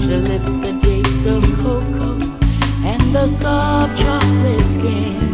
the lips, the taste of cocoa, and the soft chocolate skin.